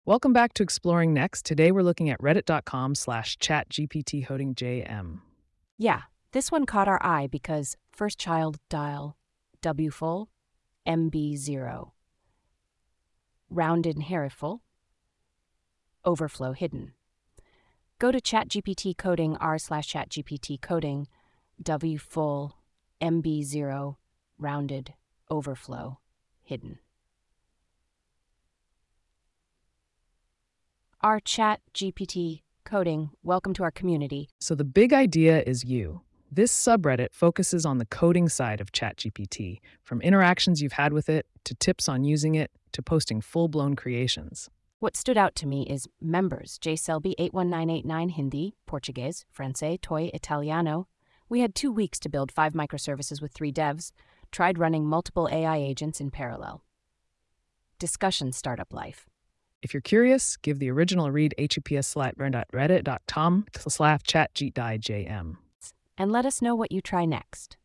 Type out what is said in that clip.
Welcome back to Exploring Next. Today we're looking at reddit.com/chatgptcodingjm. Yeah, this one caught our eye because first child dial W full, MB0, rounded inheritful, overflow hidden. Go to ChatGPT coding r/ChatGPT coding W full, MB0, rounded, overflow hidden. Our ChatGPT coding, welcome to our community. So the big idea is you. This subreddit focuses on the coding side of ChatGPT, from interactions you've had with it, to tips on using it, to posting full-blown creations. What stood out to me is members, J Selby 81989 Hindi, Portuguese, Francais, Toy, Italiano. We had 2 weeks to build 5 microservices with 3 devs, tried running multiple AI agents in parallel. Discussion startup life. If you're curious, give the original a read, https://reddit.com/chatgptjm. And let us know what you try next.